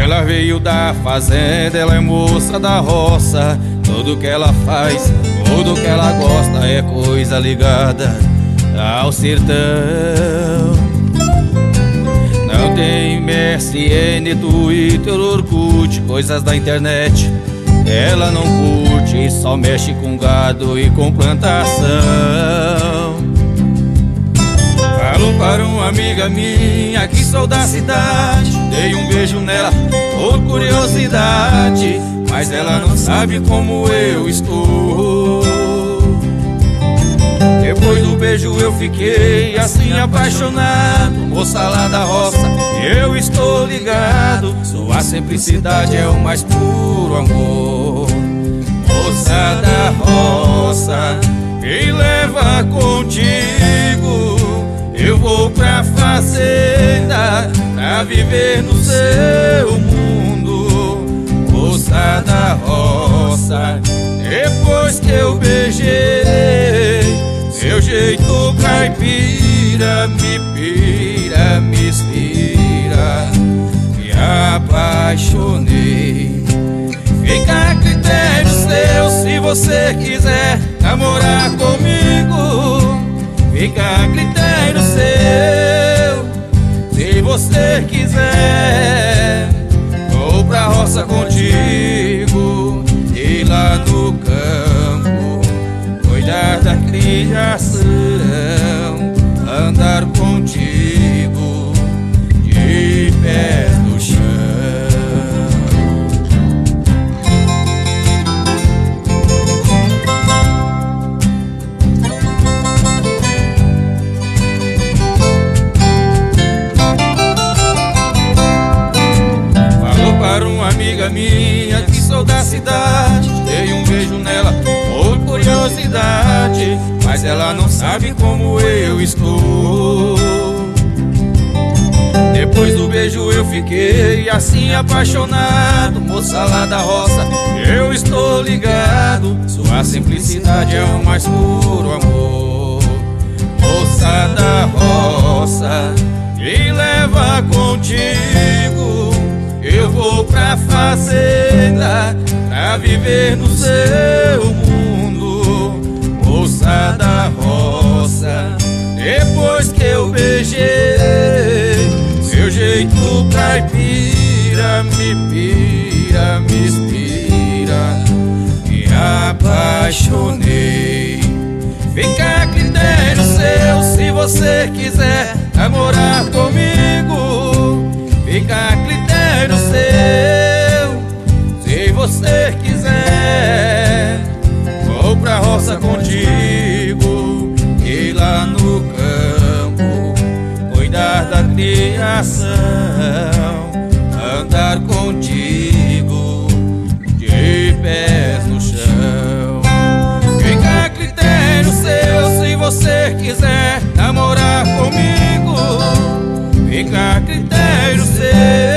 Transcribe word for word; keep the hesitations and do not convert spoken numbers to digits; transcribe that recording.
Ela veio da fazenda, ela é moça da roça. Tudo que ela faz, tudo que ela gosta é coisa ligada ao sertão. Não tem M S N, Twitter, Orkut, coisas da internet ela não curte, só mexe com gado e com plantação. Falo para uma amiga minha que sou da cidade, dei um beijo nela por curiosidade, mas ela não sabe como eu estou. Depois do beijo eu fiquei assim apaixonado, moça lá da roça, eu estou ligado. Sua simplicidade é o mais puro amor. Moça da roça, me leva contigo, eu vou pra fazenda pra viver no seu mundo. Moça da roça, depois que eu beijei, seu jeito caipira me pira, me inspira, me apaixonei. Fica a critério seu, se você quiser namorar comigo. Fica a critério seu, se você quiser. Vou pra roça contigo e lá no campo cuidar da criação, andar contigo de pé no chão. Falou para uma amiga minha que sou da cidade, dei um beijo nela por curiosidade, mas ela não sabe como eu estou. Depois do beijo eu fiquei assim apaixonado, moça lá da roça, eu estou ligado. Sua simplicidade é o mais puro amor. Moça da roça, me leva contigo, eu vou pra fazenda pra viver no seu mundo. Moça da roça, depois que eu beijei, seu jeito caipira me pira, me inspira, me apaixonei. Fica a critério seu, se você quiser namorar comigo. Fica a critério seu, se você quiser. Vou pra roça contigo e lá no campo cuidar da criação, andar contigo de pés no chão. Fica a critério seu, se você quiser namorar comigo. Fica a critério seu,